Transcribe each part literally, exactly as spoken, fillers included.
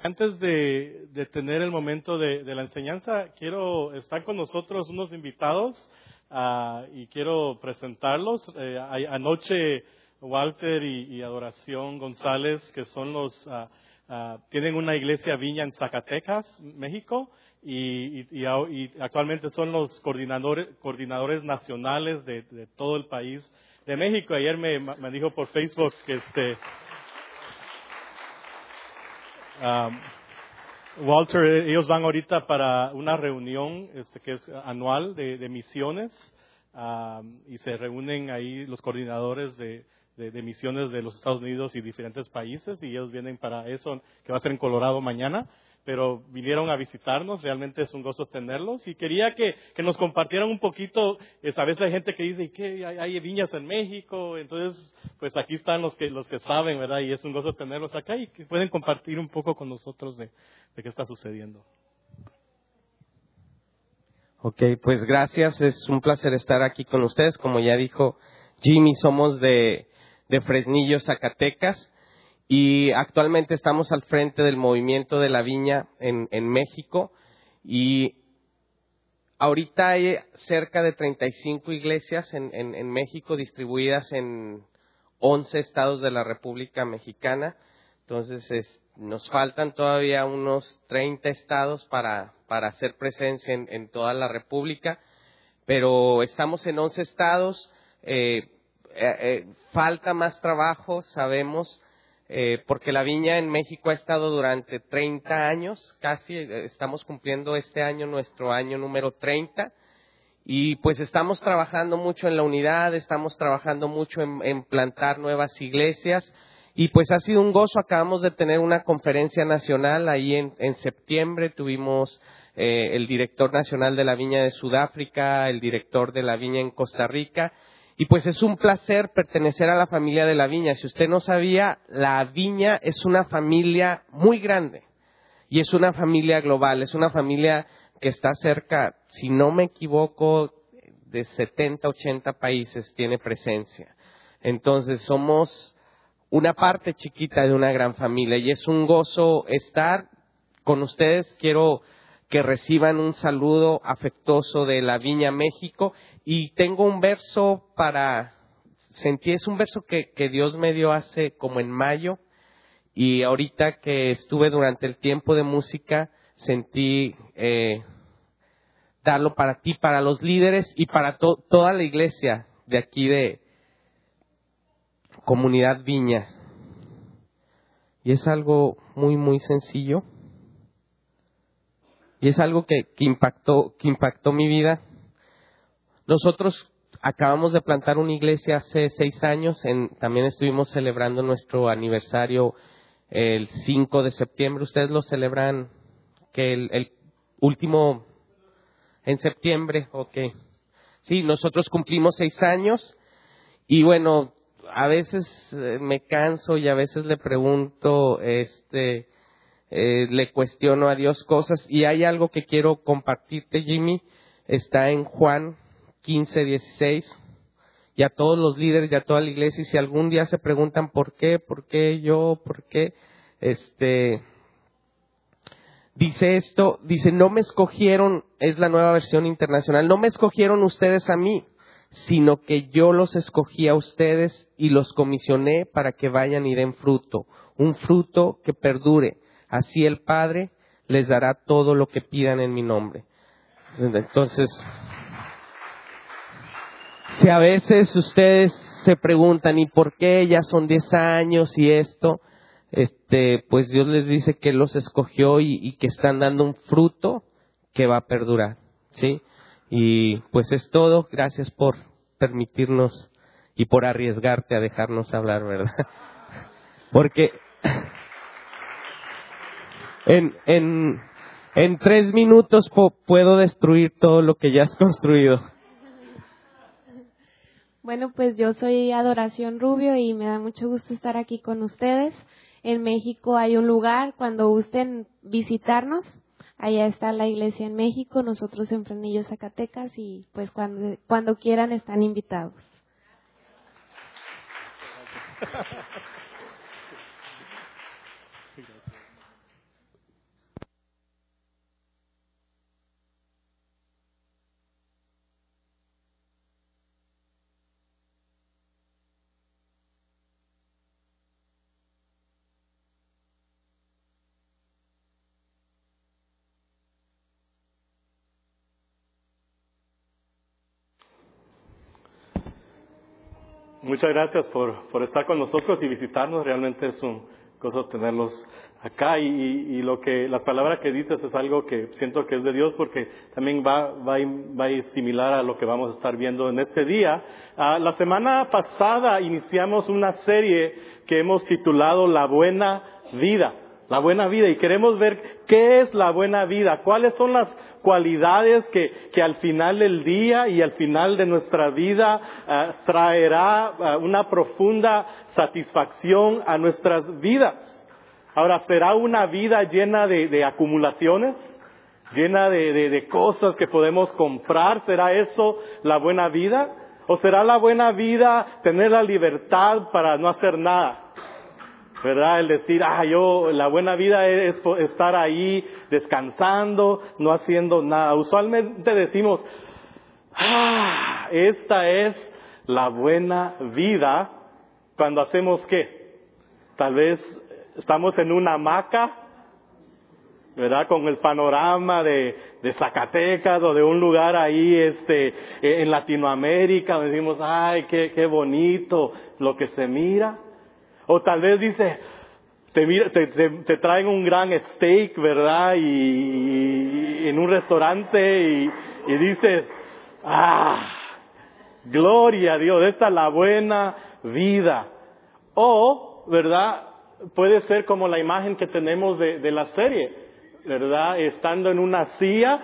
Antes de, de tener el momento de, de la enseñanza, quiero estar con nosotros unos invitados uh, y quiero presentarlos. Eh, anoche Walter y, y Adoración González, que son los, uh, uh, tienen una iglesia Viña en Zacatecas, México, y, y, y, y actualmente son los coordinadores, coordinadores nacionales de, de todo el país de México. Ayer me, me dijo por Facebook que este... Um, Walter, ellos van ahorita para una reunión este, que es anual de, de misiones um, y se reúnen ahí los coordinadores de, de, de misiones de los Estados Unidos y diferentes países y ellos vienen para eso, que va a ser en Colorado mañana, pero vinieron a visitarnos, realmente es un gozo tenerlos y quería que, que nos compartieran un poquito. Es, a veces hay gente que dice que hay, hay viñas en México, entonces pues aquí están los que los que saben, ¿verdad? Y es un gozo tenerlos acá y que pueden compartir un poco con nosotros de, de qué está sucediendo. Ok, pues gracias, es un placer estar aquí con ustedes. Como ya dijo Jimmy, somos de, de Fresnillo, Zacatecas. Y actualmente estamos al frente del movimiento de la viña en, en México y ahorita hay cerca de treinta y cinco iglesias en, en, en México distribuidas en once estados de la República Mexicana. Entonces es, nos faltan todavía unos treinta estados para, para hacer presencia en, en toda la República, pero estamos en once estados. Eh, eh, eh, falta más trabajo, sabemos. Eh, porque la viña en México ha estado durante treinta años, casi eh, estamos cumpliendo este año nuestro año número treinta y pues estamos trabajando mucho en la unidad, estamos trabajando mucho en, en plantar nuevas iglesias y pues ha sido un gozo. Acabamos de tener una conferencia nacional ahí en, en septiembre, tuvimos eh, el director nacional de la viña de Sudáfrica, el director de la viña en Costa Rica. Y pues es un placer pertenecer a la familia de la viña. Si usted no sabía, la viña es una familia muy grande y es una familia global, es una familia que está cerca, si no me equivoco, de setenta, ochenta países tiene presencia. Entonces somos una parte chiquita de una gran familia y es un gozo estar con ustedes. Quiero que reciban un saludo afectuoso de la Viña México. Y tengo un verso para, sentí, es un verso que, que Dios me dio hace como en mayo. Y ahorita que estuve durante el tiempo de música, sentí eh, darlo para ti, para los líderes y para to, toda la iglesia de aquí de Comunidad Viña. Y es algo muy, muy sencillo. Y es algo que, que impactó, que impactó mi vida. Nosotros acabamos de plantar una iglesia hace seis años. En, también estuvimos celebrando nuestro aniversario el cinco de septiembre. Ustedes lo celebran que el, el último en septiembre. Ok. Sí, nosotros cumplimos seis años. Y bueno, a veces me canso y a veces le pregunto, este... Eh, le cuestiono a Dios cosas y hay algo que quiero compartirte, Jimmy. Está en Juan quince, dieciséis y a todos los líderes y a toda la iglesia, y si algún día se preguntan por qué, por qué yo, por qué, este, dice esto, dice, no me escogieron, es la Nueva Versión Internacional, no me escogieron ustedes a mí, sino que yo los escogí a ustedes y los comisioné para que vayan y den fruto, un fruto que perdure. Así el Padre les dará todo lo que pidan en mi nombre. Entonces, si a veces ustedes se preguntan, ¿y por qué ya son diez años y esto? Este, pues Dios les dice que los escogió y, y que están dando un fruto que va a perdurar, ¿sí? Y pues es todo. Gracias por permitirnos y por arriesgarte a dejarnos hablar, ¿verdad? Porque En, en, en tres minutos po, puedo destruir todo lo que ya has construido. Bueno, pues yo soy Adoración Rubio y me da mucho gusto estar aquí con ustedes. En México hay un lugar, cuando gusten visitarnos, allá está la iglesia en México, nosotros en Fresnillo, Zacatecas, y pues cuando, cuando quieran están invitados. muchas gracias por, por estar con nosotros y visitarnos. Realmente es un gozo tenerlos acá y, y, y lo que las palabras que dices es algo que siento que es de Dios porque también va va va similar a lo que vamos a estar viendo en este día. Uh, la semana pasada iniciamos una serie que hemos titulado La Buena Vida. La buena vida, y queremos ver qué es la buena vida, cuáles son las cualidades que, que al final del día y al final de nuestra vida uh, traerá uh, una profunda satisfacción a nuestras vidas. Ahora, ¿será una vida llena de, de acumulaciones? ¿Llena de, de, de cosas que podemos comprar? ¿Será eso la buena vida? ¿O será la buena vida tener la libertad para no hacer nada? ¿Verdad? El decir, ah, yo, la buena vida es estar ahí descansando, no haciendo nada. Usualmente decimos, ah, esta es la buena vida cuando hacemos ¿qué? Tal vez estamos en una hamaca, ¿verdad? Con el panorama de, de Zacatecas o de un lugar ahí, este, en Latinoamérica, decimos, ay, qué, qué bonito lo que se mira. O tal vez dice, te, mira, te, te, te traen un gran steak, ¿verdad? Y, y en un restaurante y, y dices, ah, gloria a Dios, esta es la buena vida. O, ¿verdad? Puede ser como la imagen que tenemos de, de la serie, ¿verdad? Estando en una silla,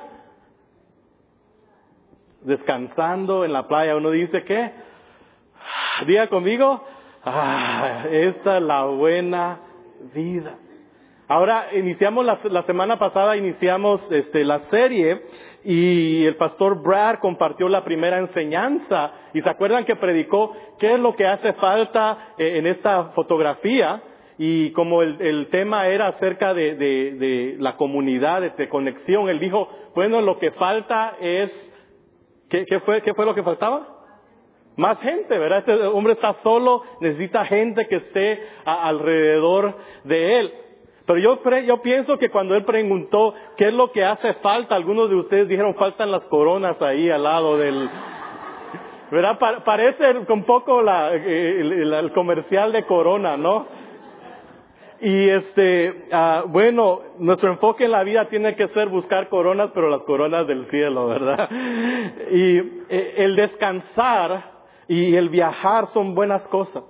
descansando en la playa. Uno dice, ¿qué? Diga conmigo. Ah, esta es la buena vida. Ahora, iniciamos la, la semana pasada, iniciamos este, la serie y el pastor Brad compartió la primera enseñanza y se acuerdan que predicó qué es lo que hace falta eh, en esta fotografía y como el, el tema era acerca de, de, de la comunidad, de, de conexión, él dijo, bueno, lo que falta es, ¿qué, qué fue, qué fue lo que faltaba? Más gente, ¿verdad? Este hombre está solo, necesita gente que esté a, alrededor de él. Pero yo, pre, yo pienso que cuando él preguntó qué es lo que hace falta, algunos de ustedes dijeron faltan las coronas ahí al lado del... ¿Verdad? Pa, parece un poco la, el, el, el comercial de Corona, ¿no? Y este, uh, bueno, nuestro enfoque en la vida tiene que ser buscar coronas, pero las coronas del cielo, ¿verdad? Y eh, el descansar y el viajar son buenas cosas,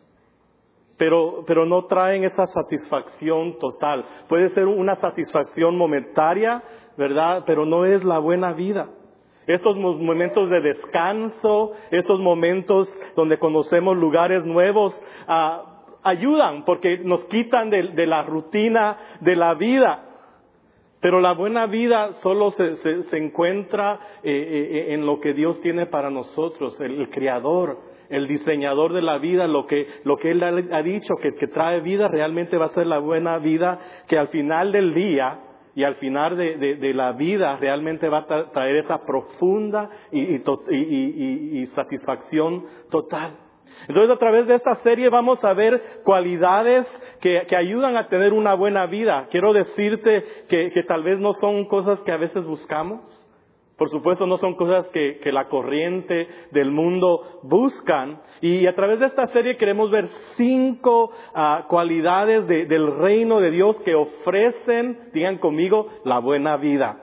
pero, pero no traen esa satisfacción total. Puede ser una satisfacción momentaria, ¿verdad? Pero no es la buena vida. Estos momentos de descanso, estos momentos donde conocemos lugares nuevos, uh, ayudan porque nos quitan de, de la rutina de la vida. Pero la buena vida solo se, se, se encuentra eh, eh, en lo que Dios tiene para nosotros, el, el creador, el diseñador de la vida, lo que, lo que Él ha, ha dicho que, que trae vida realmente va a ser la buena vida que al final del día y al final de, de, de la vida realmente va a traer esa profunda y, y, y, y, y satisfacción total. Entonces, a través de esta serie vamos a ver cualidades que, que ayudan a tener una buena vida. Quiero decirte que, que tal vez no son cosas que a veces buscamos. Por supuesto, no son cosas que, que la corriente del mundo buscan. Y a través de esta serie queremos ver cinco uh, cualidades de, del reino de Dios que ofrecen, digan conmigo, la buena vida.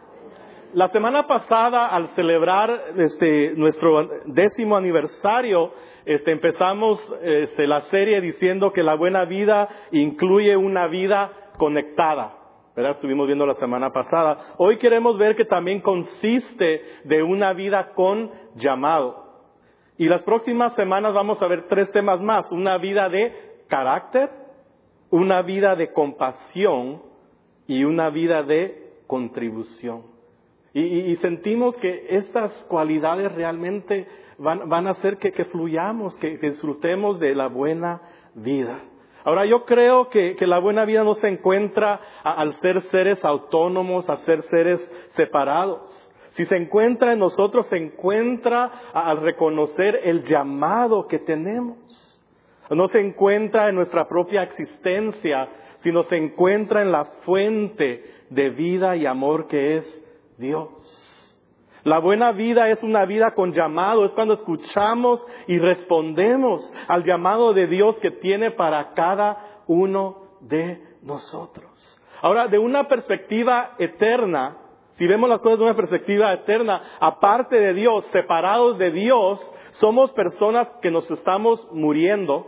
La semana pasada, al celebrar este, nuestro décimo aniversario, Este, empezamos este, la serie diciendo que la buena vida incluye una vida conectada, ¿verdad? Estuvimos viendo la semana pasada. Hoy queremos ver que también consiste de una vida con llamado. Y las próximas semanas vamos a ver tres temas más. Una vida de carácter, una vida de compasión y una vida de contribución. Y, y, y sentimos que estas cualidades realmente van, van a hacer que, que fluyamos, que, que disfrutemos de la buena vida. Ahora, yo creo que, que la buena vida no se encuentra a, al ser seres autónomos, a ser seres separados. Si se encuentra en nosotros, se encuentra a, al reconocer el llamado que tenemos. No se encuentra en nuestra propia existencia, sino se encuentra en la fuente de vida y amor que es Dios. La buena vida es una vida con llamado, es cuando escuchamos y respondemos al llamado de Dios que tiene para cada uno de nosotros. Ahora, de una perspectiva eterna, si vemos las cosas de una perspectiva eterna, aparte de Dios, separados de Dios, somos personas que nos estamos muriendo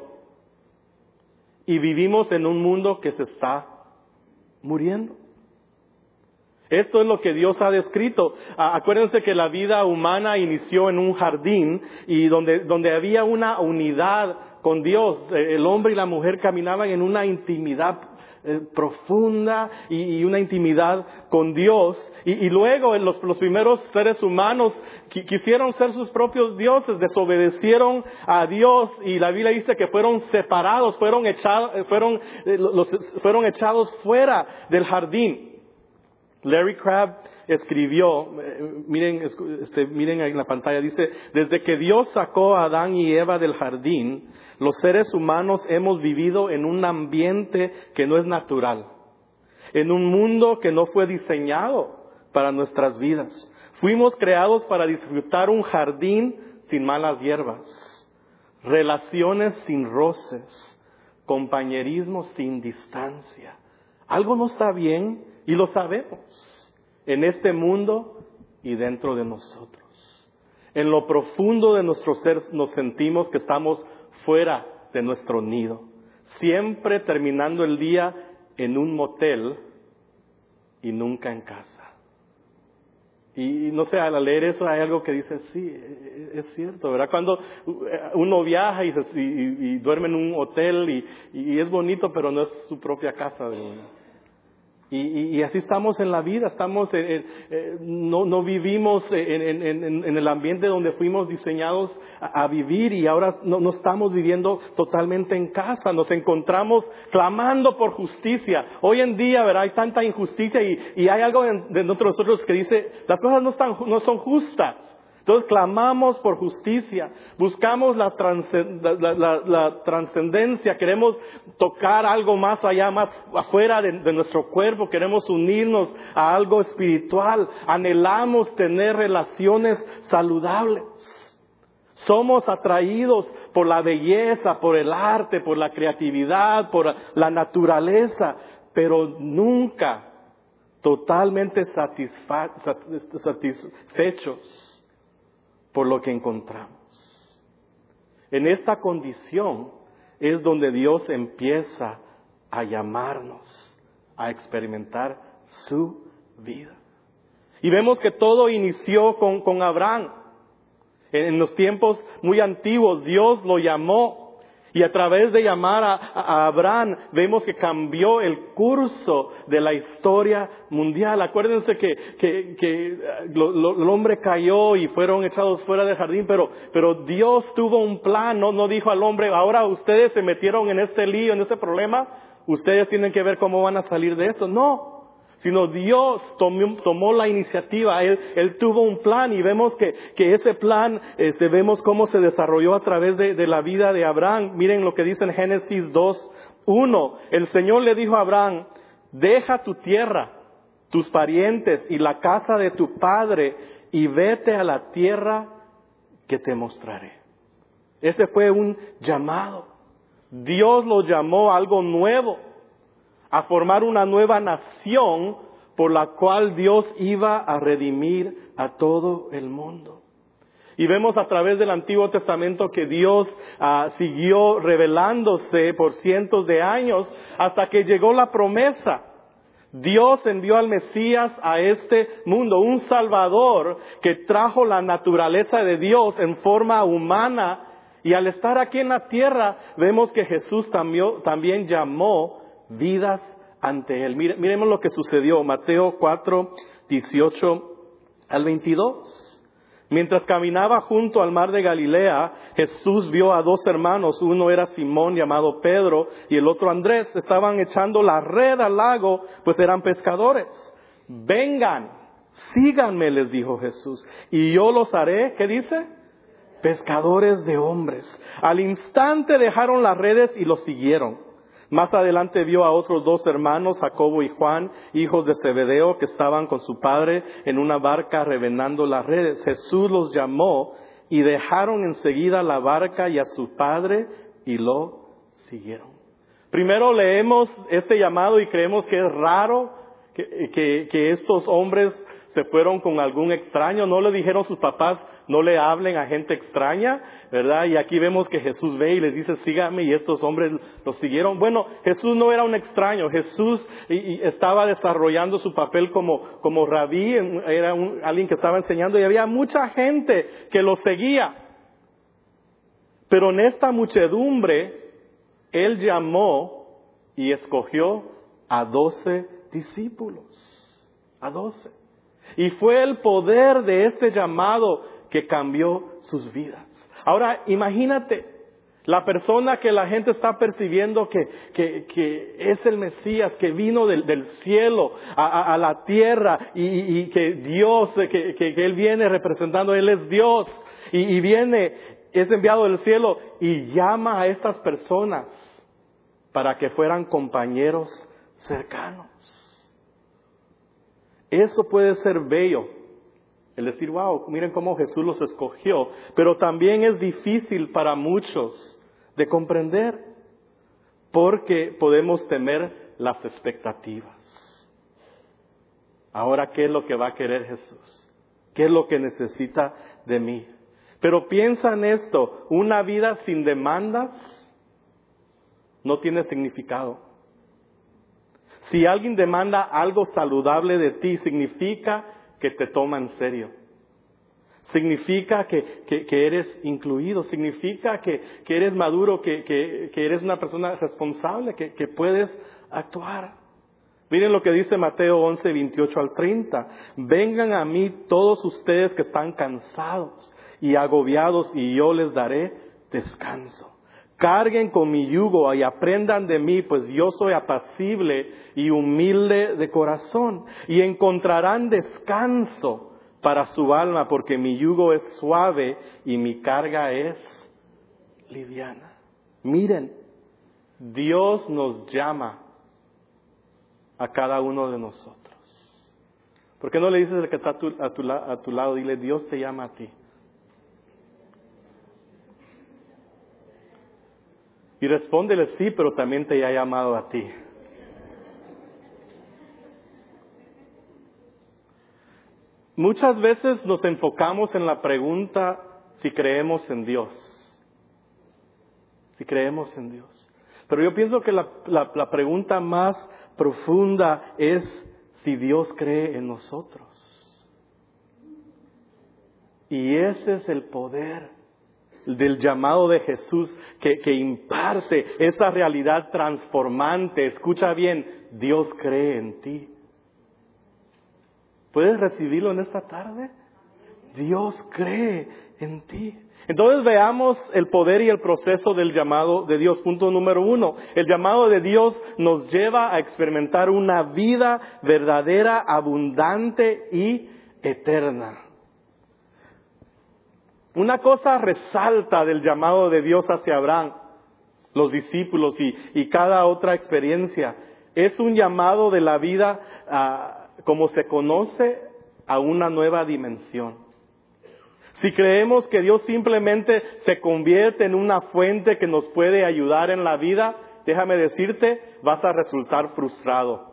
y vivimos en un mundo que se está muriendo. Esto es lo que Dios ha descrito. Acuérdense que la vida humana inició en un jardín y donde, donde había una unidad con Dios. El hombre y la mujer caminaban en una intimidad eh, profunda y, y una intimidad con Dios. Y, y luego los, los primeros seres humanos qu- quisieron ser sus propios dioses, desobedecieron a Dios y la Biblia dice que fueron separados, fueron echados, fueron, eh, los, fueron echados fuera del jardín. Larry Crabb escribió, eh, miren, este, miren en la pantalla, dice, desde que Dios sacó a Adán y Eva del jardín, los seres humanos hemos vivido en un ambiente que no es natural, en un mundo que no fue diseñado para nuestras vidas. Fuimos creados para disfrutar un jardín sin malas hierbas, relaciones sin roces, compañerismo sin distancia. Algo no está bien y lo sabemos en este mundo y dentro de nosotros. En lo profundo de nuestro ser nos sentimos que estamos fuera de nuestro nido, siempre terminando el día en un motel y nunca en casa. Y no sé, al leer eso hay algo que dice, sí, es cierto, ¿verdad? Cuando uno viaja y, y, y duerme en un hotel y, y es bonito, pero no es su propia casa de uno. Y, y, y así estamos en la vida, estamos en, en, en, no, no vivimos en, en, en, en el ambiente donde fuimos diseñados a, a vivir y ahora no, no estamos viviendo totalmente en casa, nos encontramos clamando por justicia. Hoy en día, ¿verdad? Hay tanta injusticia y, y hay algo de, de nosotros que dice, las cosas no, están, no son justas. Entonces clamamos por justicia, buscamos la, transcend- la, la, la trascendencia, queremos tocar algo más allá, más afuera de, de nuestro cuerpo, queremos unirnos a algo espiritual, anhelamos tener relaciones saludables. Somos atraídos por la belleza, por el arte, por la creatividad, por la naturaleza, pero nunca totalmente satisfa- satisfechos por lo que encontramos. En esta condición es donde Dios empieza a llamarnos a experimentar su vida. Y vemos que todo inició con, con Abraham. En, en los tiempos muy antiguos Dios lo llamó y a través de llamar a, a Abraham vemos que cambió el curso de la historia mundial. Acuérdense que, que, que lo, lo, el hombre cayó y fueron echados fuera del jardín, pero, pero Dios tuvo un plan, no, no dijo al hombre, ahora ustedes se metieron en este lío, en este problema, ustedes tienen que ver cómo van a salir de esto. No, sino Dios tomó, tomó la iniciativa, Él, Él tuvo un plan y vemos que, que ese plan, este, vemos cómo se desarrolló a través de, de la vida de Abraham. Miren lo que dice en Génesis dos, uno. El Señor le dijo a Abraham, deja tu tierra, tus parientes y la casa de tu padre y vete a la tierra que te mostraré. Ese fue un llamado. Dios lo llamó a algo nuevo, a formar una nueva nación por la cual Dios iba a redimir a todo el mundo. Y vemos a través del Antiguo Testamento que Dios uh, siguió revelándose por cientos de años hasta que llegó la promesa. Dios envió al Mesías a este mundo, un Salvador que trajo la naturaleza de Dios en forma humana. Y al estar aquí en la tierra, vemos que Jesús también, también llamó vidas ante Él. Mire, miremos lo que sucedió. Mateo cuatro, dieciocho al veintidós. Mientras caminaba junto al mar de Galilea, Jesús vio a dos hermanos. Uno era Simón, llamado Pedro, y el otro Andrés. Estaban echando la red al lago, pues eran pescadores. Vengan, síganme, les dijo Jesús, y yo los haré, ¿qué dice? Pescadores de hombres. Al instante dejaron las redes y los siguieron. Más adelante vio a otros dos hermanos, Jacobo y Juan, hijos de Zebedeo, que estaban con su padre en una barca remendando las redes. Jesús los llamó y dejaron enseguida la barca y a su padre y lo siguieron. Primero leemos este llamado y creemos que es raro que, que, que estos hombres se fueron con algún extraño. No le dijeron sus papás, no le hablen a gente extraña, ¿verdad? Y aquí vemos que Jesús ve y les dice, síganme, y estos hombres los siguieron. Bueno, Jesús no era un extraño. Jesús y, y estaba desarrollando su papel como, como rabí, era un, alguien que estaba enseñando, y había mucha gente que lo seguía. Pero en esta muchedumbre, Él llamó y escogió a doce discípulos. A doce. Y fue el poder de este llamado que cambió sus vidas. Ahora, imagínate, la persona que la gente está percibiendo que, que, que es el Mesías, que vino del, del cielo a, a, a la tierra, y, y que Dios, que, que, que Él viene representando, Él es Dios, y, y viene, es enviado del cielo, y llama a estas personas para que fueran compañeros cercanos. Eso puede ser bello, el decir, wow, miren cómo Jesús los escogió, pero también es difícil para muchos de comprender, porque podemos temer las expectativas. Ahora, ¿qué es lo que va a querer Jesús? ¿Qué es lo que necesita de mí? Pero piensa en esto, una vida sin demandas no tiene significado. Si alguien demanda algo saludable de ti, significa que te toma en serio. Significa que, que, que eres incluido. Significa que, que eres maduro, que, que, que eres una persona responsable, que, que puedes actuar. Miren lo que dice Mateo once, veintiocho al treinta. Vengan a mí todos ustedes que están cansados y agobiados, y yo les daré descanso. Carguen con mi yugo y aprendan de mí, pues yo soy apacible y humilde de corazón, y encontrarán descanso para su alma, porque mi yugo es suave y mi carga es liviana. Miren, Dios nos llama a cada uno de nosotros. ¿Por qué no le dices al que está a tu, a tu, a tu lado, dile, Dios te llama a ti? Y respóndele, sí, pero también te ha llamado a ti. Muchas veces nos enfocamos en la pregunta si creemos en Dios. Si creemos en Dios. Pero yo pienso que la, la, la pregunta más profunda es si Dios cree en nosotros. Y ese es el poder del llamado de Jesús que, que imparte esa realidad transformante. Escucha bien, Dios cree en ti. ¿Puedes recibirlo en esta tarde? Dios cree en ti. Entonces veamos el poder y el proceso del llamado de Dios. Punto número uno. El llamado de Dios nos lleva a experimentar una vida verdadera, abundante y eterna. Una cosa resalta del llamado de Dios hacia Abraham, los discípulos y, y cada otra experiencia. Es un llamado de la vida, uh, como se conoce, a una nueva dimensión. Si creemos que Dios simplemente se convierte en una fuente que nos puede ayudar en la vida, déjame decirte, vas a resultar frustrado.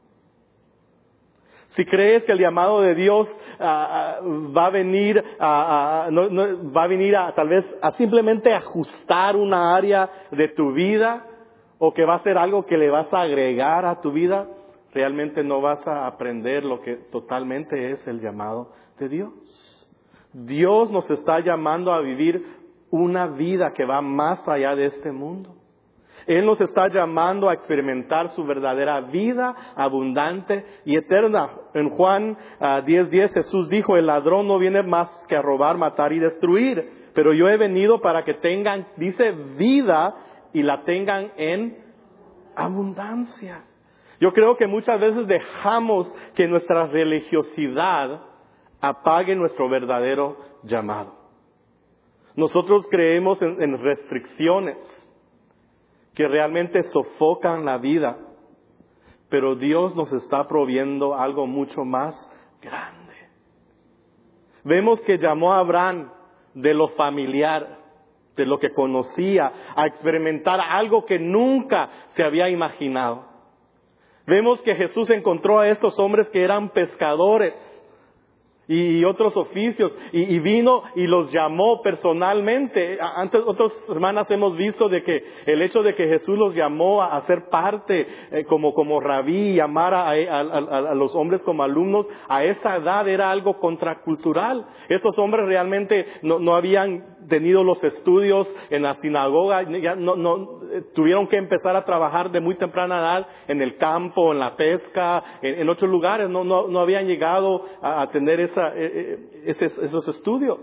Si crees que el llamado de Dios uh, va a venir, a, a, no, no, va a venir a tal vez a simplemente ajustar una área de tu vida, o que va a ser algo que le vas a agregar a tu vida, realmente no vas a aprender lo que totalmente es el llamado de Dios. Dios nos está llamando a vivir una vida que va más allá de este mundo. Él nos está llamando a experimentar su verdadera vida abundante y eterna. En Juan uh, diez diez Jesús dijo, el ladrón no viene más que a robar, matar y destruir, pero yo he venido para que tengan, dice, vida y la tengan en abundancia. Yo creo que muchas veces dejamos que nuestra religiosidad apague nuestro verdadero llamado. Nosotros creemos en, en restricciones. que realmente sofocan la vida. Pero Dios nos está proveyendo algo mucho más grande. Vemos que llamó a Abraham de lo familiar, de lo que conocía, a experimentar algo que nunca se había imaginado. Vemos que Jesús encontró a estos hombres que eran pescadores y otros oficios, y, y vino y los llamó personalmente. Antes, otras semanas hemos visto de que el hecho de que Jesús los llamó a, a ser parte eh, como, como rabí, llamar a, a, a, a los hombres como alumnos, a esa edad era algo contracultural. Estos hombres realmente no, no habían tenido los estudios en la sinagoga, ya no, no, tuvieron que empezar a trabajar de muy temprana edad en el campo, en la pesca, en, en otros lugares, no, no, no habían llegado a, a tener esa Esos, esos estudios.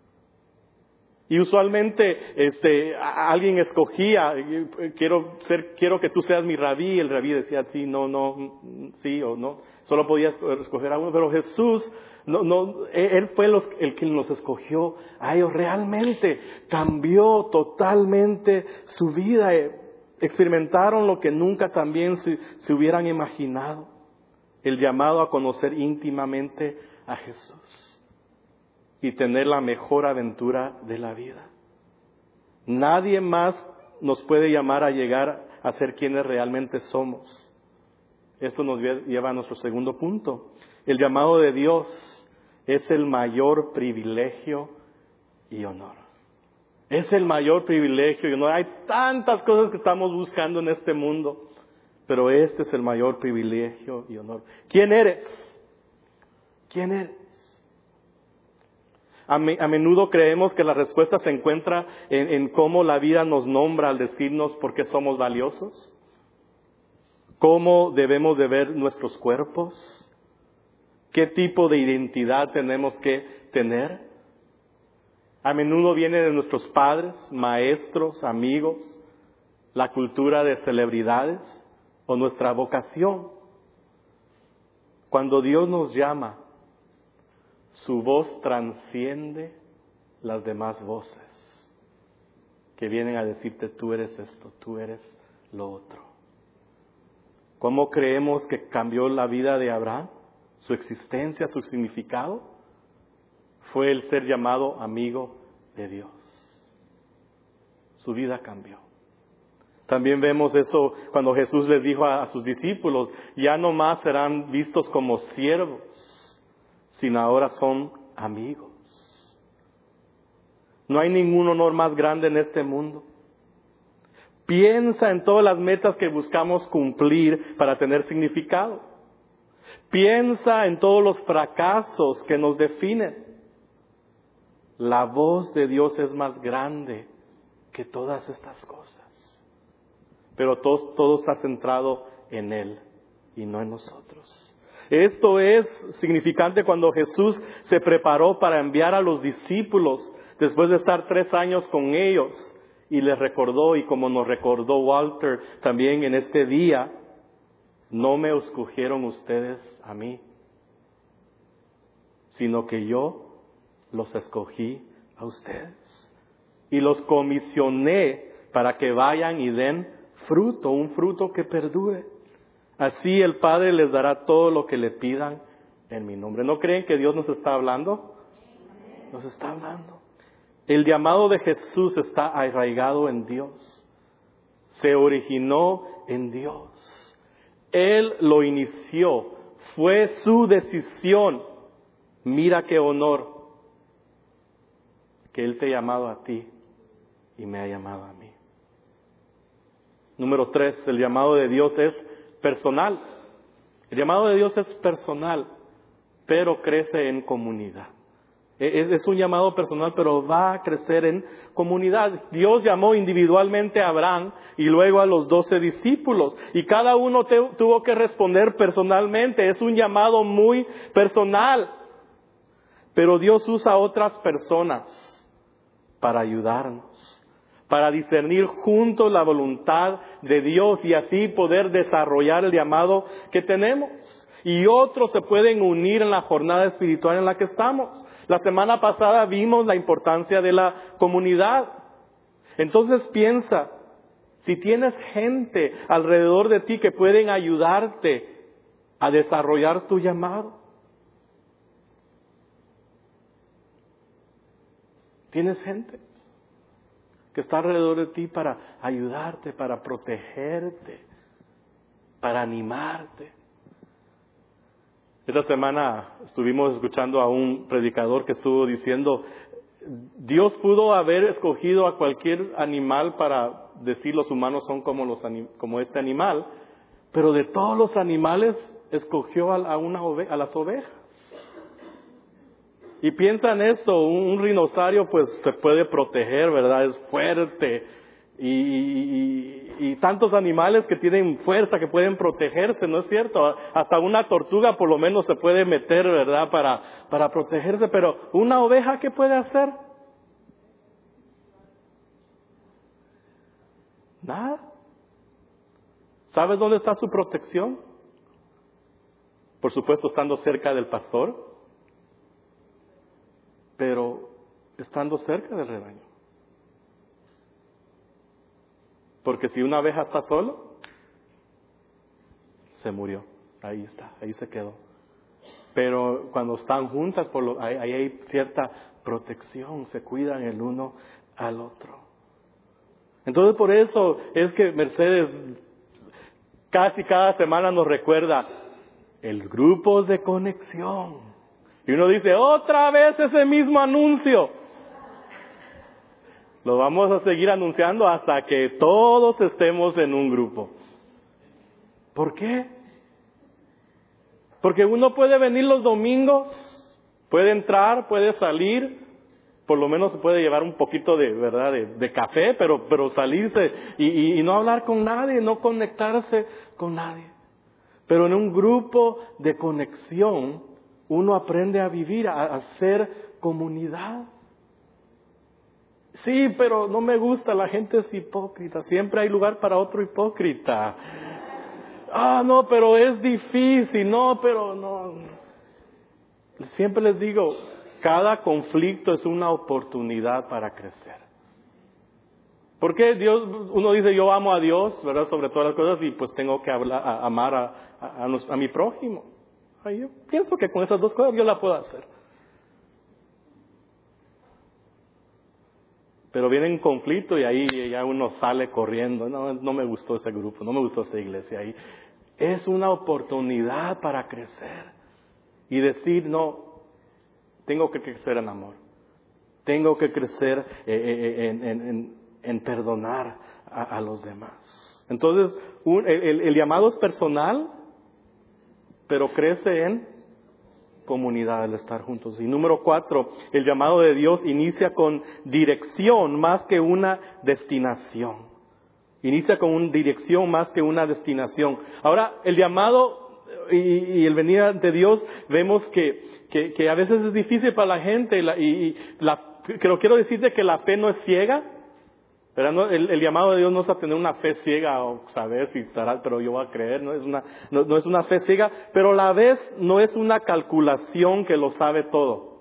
Y usualmente este alguien escogía, quiero ser quiero que tú seas mi rabí, el rabí decía sí, no, no, sí o no, solo podía escoger a uno, pero Jesús no, no, él fue los, el que los escogió a ellos. Realmente cambió totalmente su vida, experimentaron lo que nunca también se, se hubieran imaginado, el llamado a conocer íntimamente a Jesús y tener la mejor aventura de la vida. Nadie más nos puede llamar a llegar a ser quienes realmente somos. Esto nos lleva a nuestro segundo punto. El llamado de Dios es el mayor privilegio y honor. Es el mayor privilegio y honor. Hay tantas cosas que estamos buscando en este mundo, pero este es el mayor privilegio y honor. ¿Quién eres? ¿Quién eres? A, me, a menudo creemos que la respuesta se encuentra en, en cómo la vida nos nombra al decirnos por qué somos valiosos, cómo debemos de ver nuestros cuerpos, qué tipo de identidad tenemos que tener. A menudo viene de nuestros padres, maestros, amigos, la cultura de celebridades o nuestra vocación. Cuando Dios nos llama, su voz transciende las demás voces que vienen a decirte tú eres esto, tú eres lo otro. ¿Cómo creemos que cambió la vida de Abraham? Su existencia, su significado fue el ser llamado amigo de Dios. Su vida cambió. También vemos eso cuando Jesús les dijo a, a sus discípulos, ya no más serán vistos como siervos, sino ahora son amigos. No hay ningún honor más grande en este mundo. Piensa en todas las metas que buscamos cumplir para tener significado. Piensa en todos los fracasos que nos definen. La voz de Dios es más grande que todas estas cosas. Pero todo, todo está centrado en Él y no en nosotros. Esto es significante cuando Jesús se preparó para enviar a los discípulos después de estar tres años con ellos y les recordó, y como nos recordó Walter también en este día, no me escogieron ustedes a mí, sino que yo los escogí a ustedes y los comisioné para que vayan y den fruto, un fruto que perdure. Así el Padre les dará todo lo que le pidan en mi nombre. ¿No creen que Dios nos está hablando? Nos está hablando. El llamado de Jesús está arraigado en Dios. Se originó en Dios. Él lo inició. Fue su decisión. Mira qué honor que Él te ha llamado a ti y me ha llamado a mí. Número tres, el llamado de Dios es personal. El llamado de Dios es personal, pero crece en comunidad. Es un llamado personal, pero va a crecer en comunidad. Dios llamó individualmente a Abraham y luego a los doce discípulos. Y cada uno te, tuvo que responder personalmente. Es un llamado muy personal. Pero Dios usa a otras personas para ayudarnos, para discernir juntos la voluntad de Dios y así poder desarrollar el llamado que tenemos. Y otros se pueden unir en la jornada espiritual en la que estamos. La semana pasada vimos la importancia de la comunidad. Entonces piensa, si tienes gente alrededor de ti que pueden ayudarte a desarrollar tu llamado. ¿Tienes gente que está alrededor de ti para ayudarte, para protegerte, para animarte? Esta semana estuvimos escuchando a un predicador que estuvo diciendo, Dios pudo haber escogido a cualquier animal para decir los humanos son como, los, como este animal, pero de todos los animales escogió a, a, una ove, a las ovejas. Y piensa en esto, un, un rinoceronte pues se puede proteger, ¿verdad? Es fuerte. Y, y, y tantos animales que tienen fuerza, que pueden protegerse, ¿no es cierto? Hasta una tortuga por lo menos se puede meter, ¿verdad? Para, para protegerse, pero una oveja, ¿qué puede hacer? Nada. ¿Sabes dónde está su protección? Por supuesto, estando cerca del pastor, pero estando cerca del rebaño. Porque si una oveja está solo, se murió. Ahí está, ahí se quedó. Pero cuando están juntas, por lo, ahí, ahí hay cierta protección, se cuidan el uno al otro. Entonces por eso es que Mercedes casi cada semana nos recuerda el grupo de conexión. Y uno dice, otra vez ese mismo anuncio. Lo vamos a seguir anunciando hasta que todos estemos en un grupo. ¿Por qué? Porque uno puede venir los domingos, puede entrar, puede salir, por lo menos se puede llevar un poquito de, ¿verdad?, de, de café, pero, pero salirse y, y, y no hablar con nadie, no conectarse con nadie. Pero en un grupo de conexión, uno aprende a vivir, a, a ser comunidad. Sí, pero no me gusta, la gente es hipócrita. Siempre hay lugar para otro hipócrita. Ah, no, pero es difícil. No, pero no. Siempre les digo, cada conflicto es una oportunidad para crecer. Porque Dios, uno dice, yo amo a Dios, ¿verdad?, sobre todas las cosas, y pues tengo que hablar, a, amar a, a, a, a mi prójimo. Ay, yo pienso que con esas dos cosas yo la puedo hacer. Pero viene un conflicto y ahí ya uno sale corriendo. No, no me gustó ese grupo, no me gustó esa iglesia ahí. Es una oportunidad para crecer y decir, no, tengo que crecer en amor. Tengo que crecer eh, en, en, en, en perdonar a, a los demás. Entonces, un, el, el llamado es personal, pero crece en comunidad, el estar juntos. Y número cuatro, el llamado de Dios inicia con dirección más que una destinación. Inicia con una dirección más que una destinación. Ahora, el llamado y, y el venir ante Dios, vemos que, que, que a veces es difícil para la gente. La, y, y la, pero quiero decirte que la fe no es ciega. ¿Verdad? No, el, el llamado de Dios no es a tener una fe ciega o saber si estará, pero yo voy a creer, no es una, no, no es una fe ciega, pero a la vez no es una calculación que lo sabe todo.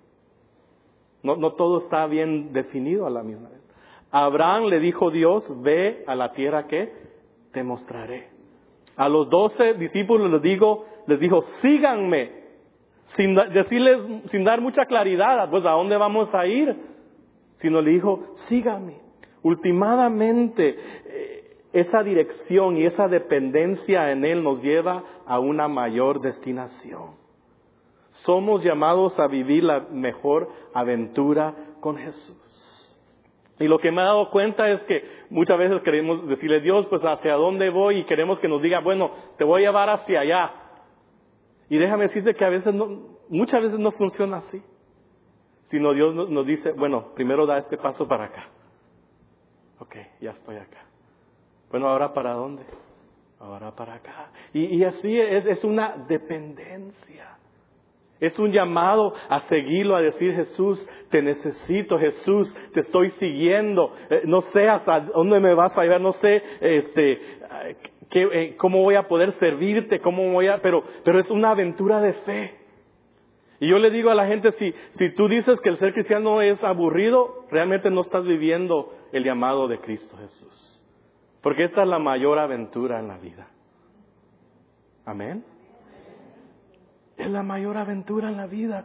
No, no todo está bien definido a la misma vez. A Abraham le dijo Dios, ve a la tierra que te mostraré. A los doce discípulos les digo, les dijo, síganme, sin decirles, sin dar mucha claridad, pues a dónde vamos a ir, sino le dijo, síganme. Ultimadamente, esa dirección y esa dependencia en Él nos lleva a una mayor destinación. Somos llamados a vivir la mejor aventura con Jesús. Y lo que me he dado cuenta es que muchas veces queremos decirle, Dios, pues hacia dónde voy, y queremos que nos diga, bueno, te voy a llevar hacia allá. Y déjame decirte que a veces no, muchas veces no funciona así. Sino Dios nos dice, bueno, primero da este paso para acá. Ok, ya estoy acá. Bueno, ¿ahora para dónde? Ahora para acá. Y, y así es, es una dependencia. Es un llamado a seguirlo, a decir, Jesús, te necesito, Jesús, te estoy siguiendo. Eh, no sé hasta dónde me vas a llevar, no sé este, qué, eh, cómo voy a poder servirte, cómo voy a... Pero, pero es una aventura de fe. Y yo le digo a la gente, si, si tú dices que el ser cristiano es aburrido, realmente no estás viviendo el llamado de Cristo Jesús. Porque esta es la mayor aventura en la vida. Amén. Es la mayor aventura en la vida.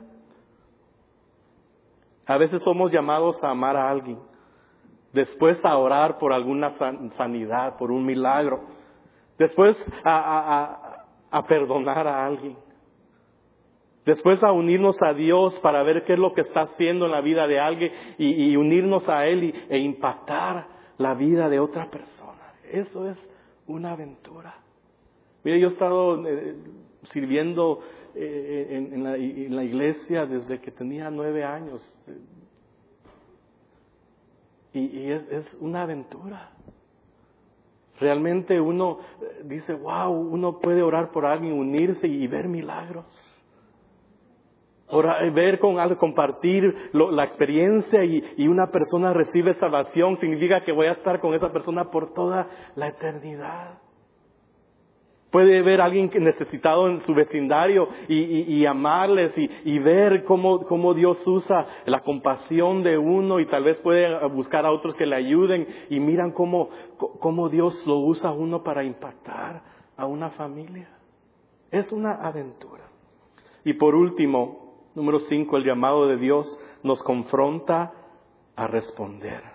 A veces somos llamados a amar a alguien, después a orar por alguna sanidad, por un milagro, después a, a, a, a perdonar a alguien, después a unirnos a Dios para ver qué es lo que está haciendo en la vida de alguien y, y unirnos a Él y, e impactar la vida de otra persona. Eso es una aventura. Mire, yo he estado eh, sirviendo eh, en, en, la, en la iglesia desde que tenía nueve años. Y, y es, es una aventura. Realmente uno dice, wow, uno puede orar por alguien, unirse y ver milagros. Orar, ver con algo, compartir lo, la experiencia y, y una persona recibe salvación, significa que voy a estar con esa persona por toda la eternidad. Puede ver a alguien necesitado en su vecindario y, y, y amarles y, y ver cómo, cómo Dios usa la compasión de uno y tal vez puede buscar a otros que le ayuden y miran cómo, cómo Dios lo usa a uno para impactar a una familia. Es una aventura. Y por último, número cinco, el llamado de Dios nos confronta a responder.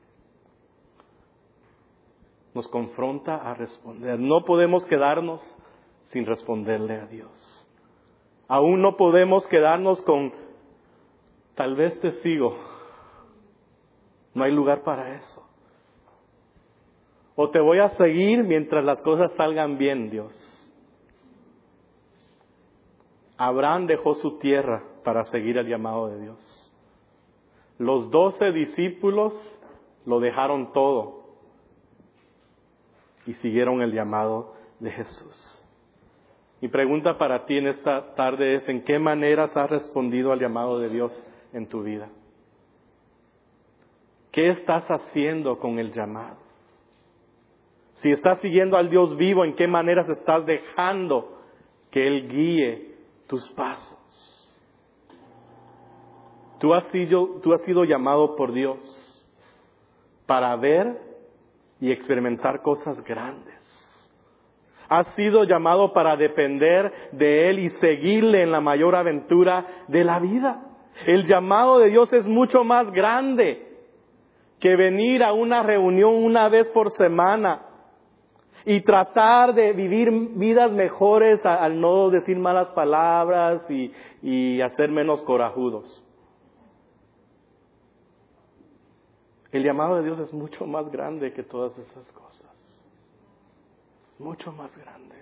Nos confronta a responder. No podemos quedarnos sin responderle a Dios. Aún no podemos quedarnos con, tal vez te sigo. No hay lugar para eso. O te voy a seguir mientras las cosas salgan bien, Dios. Abraham dejó su tierra para seguir el llamado de Dios. Los doce discípulos lo dejaron todo y siguieron el llamado de Jesús. Mi pregunta para ti en esta tarde es, ¿en qué maneras has respondido al llamado de Dios en tu vida? ¿Qué estás haciendo con el llamado? Si estás siguiendo al Dios vivo, ¿en qué maneras estás dejando que Él guíe tus pasos? Tú has sido, tú has sido llamado por Dios para ver y experimentar cosas grandes. Has sido llamado para depender de Él y seguirle en la mayor aventura de la vida. El llamado de Dios es mucho más grande que venir a una reunión una vez por semana y tratar de vivir vidas mejores al no decir malas palabras y, y hacer menos corajudos. El llamado de Dios es mucho más grande que todas esas cosas. Mucho más grande.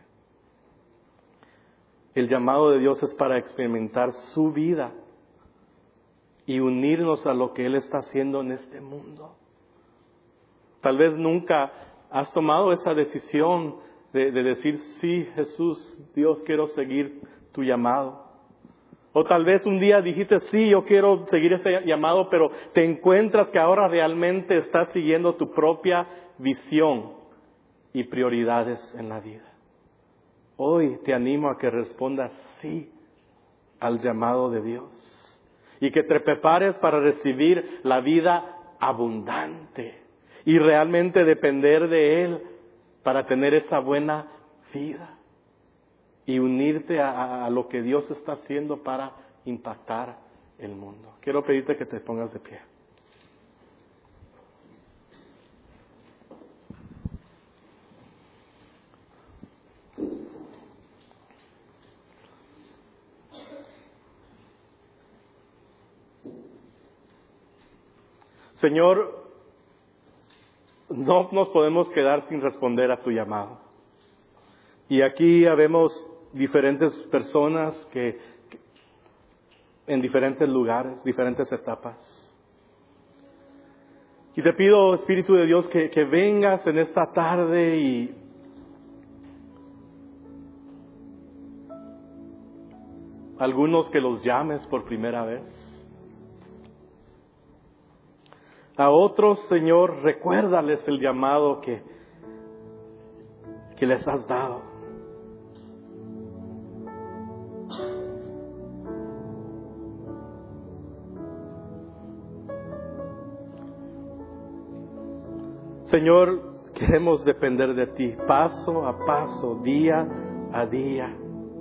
El llamado de Dios es para experimentar su vida y unirnos a lo que Él está haciendo en este mundo. Tal vez nunca has tomado esa decisión de, de decir, sí, Jesús, Dios, quiero seguir tu llamado. O tal vez un día dijiste, sí, yo quiero seguir este llamado, pero te encuentras que ahora realmente estás siguiendo tu propia visión y prioridades en la vida. Hoy te animo a que respondas sí al llamado de Dios y que te prepares para recibir la vida abundante y realmente depender de Él para tener esa buena vida. Y unirte a, a lo que Dios está haciendo para impactar el mundo. Quiero pedirte que te pongas de pie. Señor, no nos podemos quedar sin responder a tu llamado. Y aquí habemos diferentes personas que, que en diferentes lugares, diferentes etapas. Y te pido, Espíritu de Dios, que, que vengas en esta tarde y algunos que los llames por primera vez. A otros, Señor, recuérdales el llamado que, que les has dado. Señor, Queremos depender de ti, paso a paso, día a día.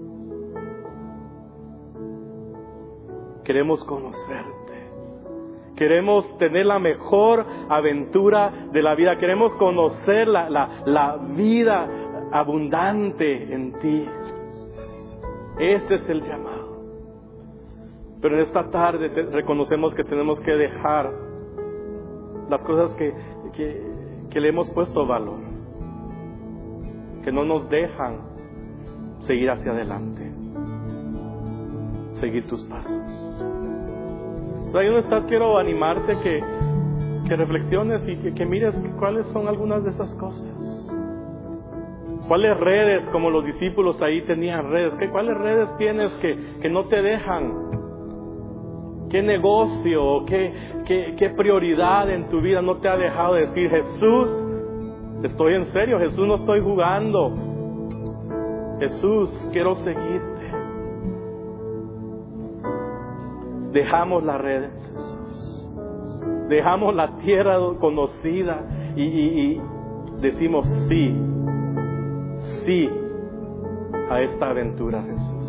Queremos conocerte. Queremos tener la mejor aventura de la vida. Queremos conocer la, la, la vida abundante en ti. Ese es el llamado. Pero en esta tarde te, reconocemos que tenemos que dejar las cosas que, que, que le hemos puesto valor, que no nos dejan seguir hacia adelante, seguir tus pasos. Ahí donde estás, quiero animarte que, que reflexiones y que, que mires cuáles son algunas de esas cosas. ¿Cuáles redes, como los discípulos ahí tenían redes? ¿Qué, ¿Cuáles redes tienes que, que no te dejan? ¿Qué negocio, qué, qué, qué prioridad en tu vida no te ha dejado decir, Jesús, estoy en serio, Jesús, no estoy jugando, Jesús, quiero seguirte? Dejamos las redes, Jesús, dejamos la tierra conocida y, y, y decimos sí, sí a esta aventura, Jesús.